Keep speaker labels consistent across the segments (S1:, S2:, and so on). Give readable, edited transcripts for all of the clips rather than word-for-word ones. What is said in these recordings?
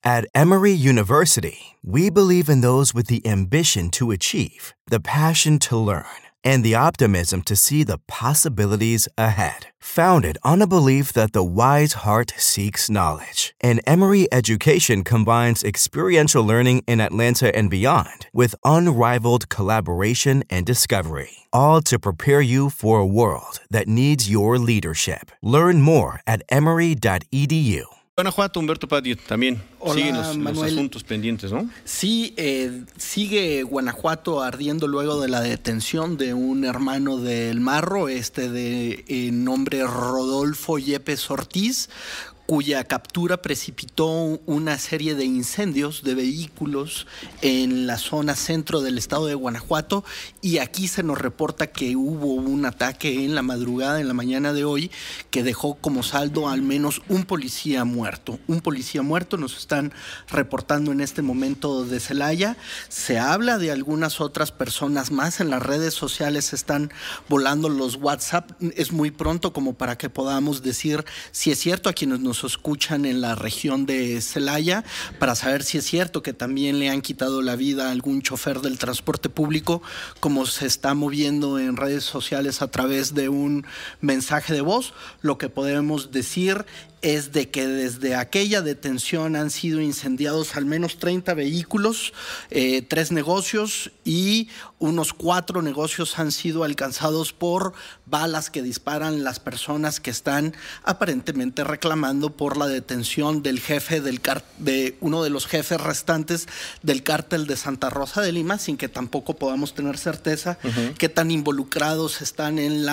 S1: At Emory University, we believe in those with the ambition to achieve, the passion to learn, and the optimism to see the possibilities ahead. Founded on a belief that the wise heart seeks knowledge, and Emory Education combines experiential learning in Atlanta and beyond with unrivaled collaboration and discovery, all to prepare you for a world that needs your leadership. Learn more at emory.edu.
S2: Guanajuato, Humberto Padilla, también siguen los asuntos pendientes, ¿no?
S3: Sí, sigue Guanajuato ardiendo luego de la detención de un hermano del Marro, de nombre Rodolfo Yepes Ortiz, cuya captura precipitó una serie de incendios de vehículos en la zona centro del estado de Guanajuato, y aquí se nos reporta que hubo un ataque en la madrugada, en la mañana de hoy, que dejó como saldo al menos un policía muerto. Un policía muerto nos están reportando en este momento de Celaya. Se habla de algunas otras personas más. En las redes sociales están volando los WhatsApp. Es muy pronto como para que podamos decir si es cierto a quienes nos escuchan en la región de Celaya, para saber si es cierto que también le han quitado la vida a algún chofer del transporte público, como se está moviendo en redes sociales a través de un mensaje de voz. Lo que podemos decir es de que desde aquella detención han sido incendiados al menos 30 vehículos, 3 negocios, y unos 4 negocios han sido alcanzados por balas que disparan las personas que están aparentemente reclamando por la detención del jefe de uno de los jefes restantes del cártel de Santa Rosa de Lima, sin que tampoco podamos tener certeza qué tan involucrados están en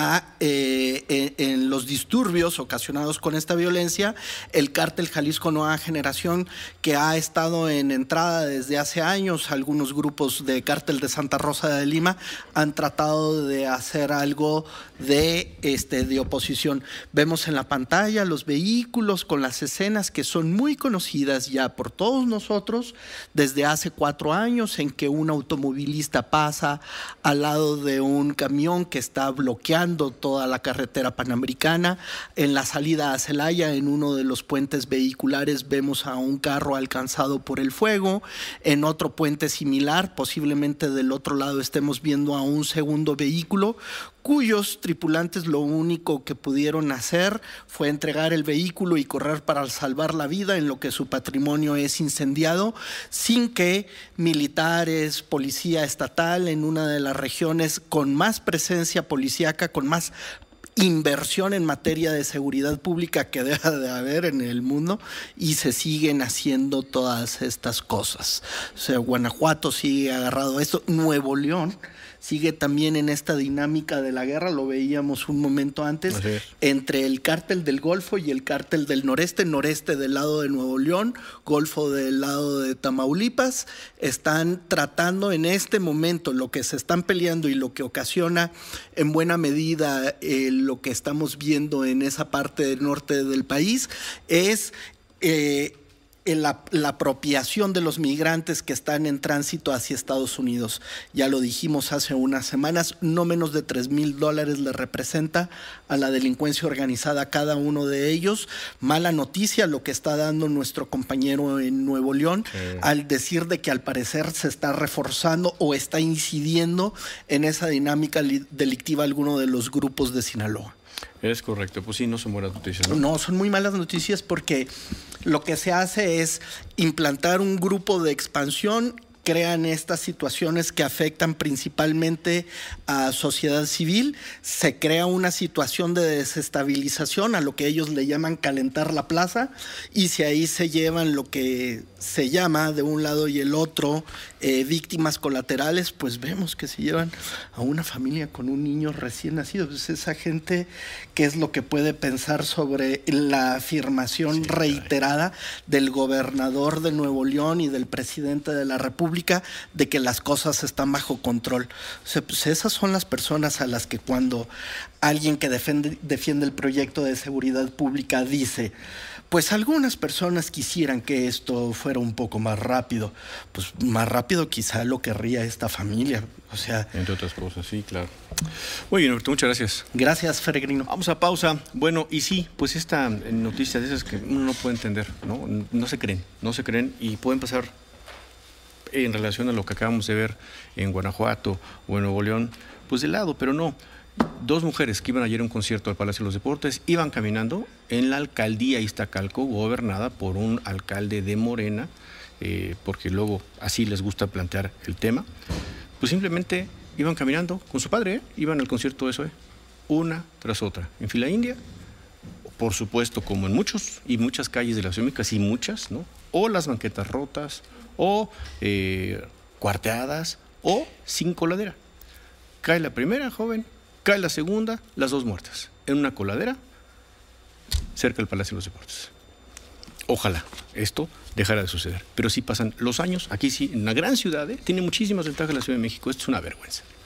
S3: los disturbios ocasionados con esta violencia. El cártel Jalisco Nueva Generación, que ha estado en entrada desde hace años. Algunos grupos de cártel de Santa Rosa de Lima han tratado de hacer algo de oposición. Vemos en la pantalla los vehículos con las escenas que son muy conocidas ya por todos nosotros desde hace 4 años, en que un automovilista pasa al lado de un camión que está bloqueando toda la carretera panamericana. En la salida a Celaya, en uno de los puentes vehiculares, vemos a un carro alcanzado por el fuego. En otro puente similar, posiblemente del otro lado, estemos viendo a un segundo vehículo cuyos tripulantes lo único que pudieron hacer fue entregar el vehículo y correr para salvar la vida, en lo que su patrimonio es incendiado, sin que militares, policía estatal, en una de las regiones con más presencia policíaca, con más inversión en materia de seguridad pública que debe de haber en el mundo, y se siguen haciendo todas estas cosas. O sea, Guanajuato sigue agarrado a esto. Nuevo León sigue también en esta dinámica de la guerra. Lo veíamos un momento antes, entre el cártel del Golfo y el cártel del Noreste. Noreste del lado de Nuevo León, Golfo del lado de Tamaulipas. Están tratando en este momento, lo que se están peleando y lo que ocasiona en buena medida lo que estamos viendo en esa parte del norte del país, es la apropiación de los migrantes que están en tránsito hacia Estados Unidos. Ya lo dijimos hace unas semanas, no menos de $3,000 le representa a la delincuencia organizada cada uno de ellos. Mala noticia lo que está dando nuestro compañero en Nuevo León, al decir de que al parecer se está reforzando o está incidiendo en esa dinámica delictiva alguno de los grupos de Sinaloa.
S2: Es correcto, pues sí, no son buenas noticias, ¿no?
S3: No, son muy malas noticias, porque lo que se hace es implantar un grupo de expansión. Crean estas situaciones que afectan principalmente a sociedad civil. Se crea una situación de desestabilización, a lo que ellos le llaman calentar la plaza, y si ahí se llevan lo que se llama de un lado y el otro víctimas colaterales, pues vemos que se llevan a una familia con un niño recién nacido. Pues esa gente, ¿qué es lo que puede pensar sobre la afirmación reiterada del gobernador de Nuevo León y del presidente de la República pública de que las cosas están bajo control. O sea, pues esas son las personas a las que cuando alguien que defiende el proyecto de seguridad pública dice, pues algunas personas quisieran que esto fuera un poco más rápido. Pues más rápido quizá lo querría esta familia. O sea,
S2: entre otras cosas, sí, claro. Muy bien, Norberto, muchas gracias.
S3: Gracias, Peregrino.
S2: Vamos a pausa. Bueno, y sí, pues esta noticia de esas que uno no puede entender, ¿no? No se creen y pueden pasar en relación a lo que acabamos de ver en Guanajuato o en Nuevo León, pues de lado, pero no. 2 mujeres que iban ayer a un concierto al Palacio de los Deportes iban caminando en la alcaldía Iztacalco, gobernada por un alcalde de Morena, porque luego así les gusta plantear el tema. Pues simplemente iban caminando con su padre, iban al concierto de SOE, una tras otra, en fila india, por supuesto, como en muchas calles de la Ciudad de México, casi muchas, ¿no? O las banquetas rotas, o cuarteadas, o sin coladera. Cae la primera joven, cae la segunda, las 2 muertas, en una coladera cerca del Palacio de los Deportes. Ojalá esto dejara de suceder, pero sí pasan los años, aquí sí, en una gran ciudad, tiene muchísimas ventajas la Ciudad de México, esto es una vergüenza.